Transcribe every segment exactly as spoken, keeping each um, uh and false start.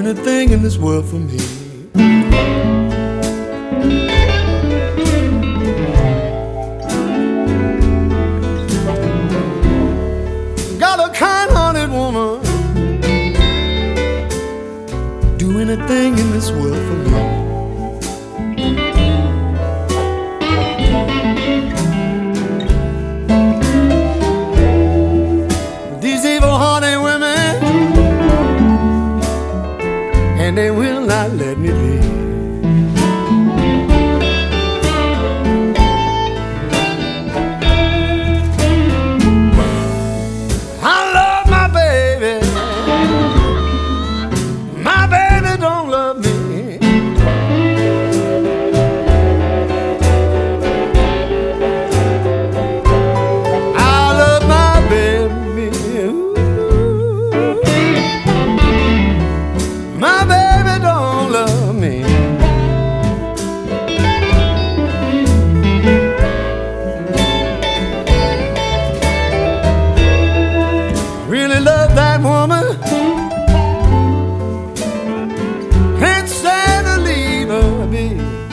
anything in this world for me. Got a kind-hearted woman, do anything in this world for me. These evil-hearted women, and they will not let me be. I love my baby, my baby don't love me. I love my baby, ooh. My baby don't love me. Really love that woman, can't stand to leave her be.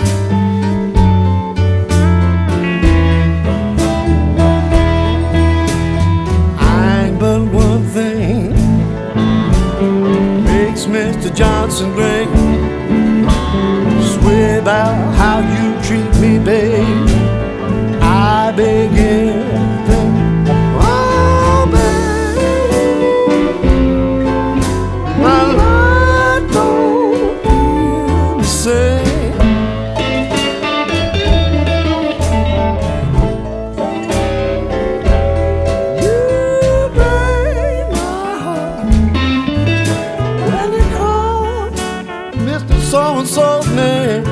I ain't but one thing makes Mister Johnson great. Swear about how you treat me, babe. I begin to think, oh, babe, my life don't feel the same. You break my heart when you call Mister So-and-so's name.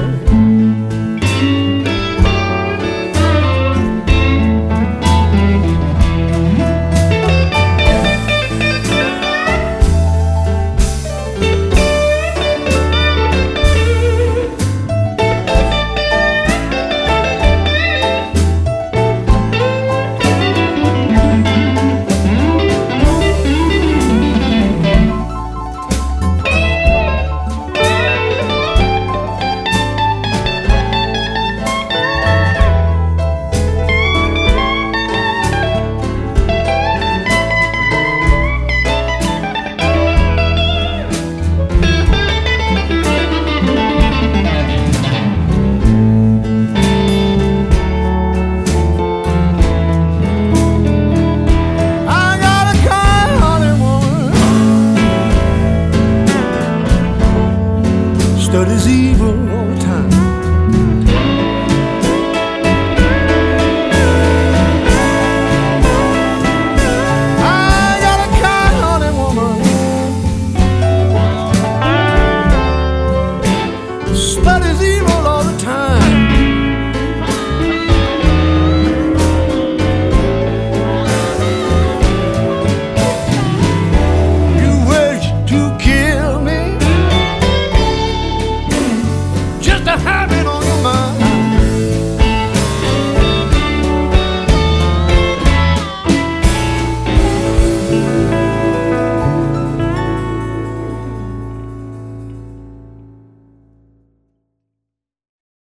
Studies evil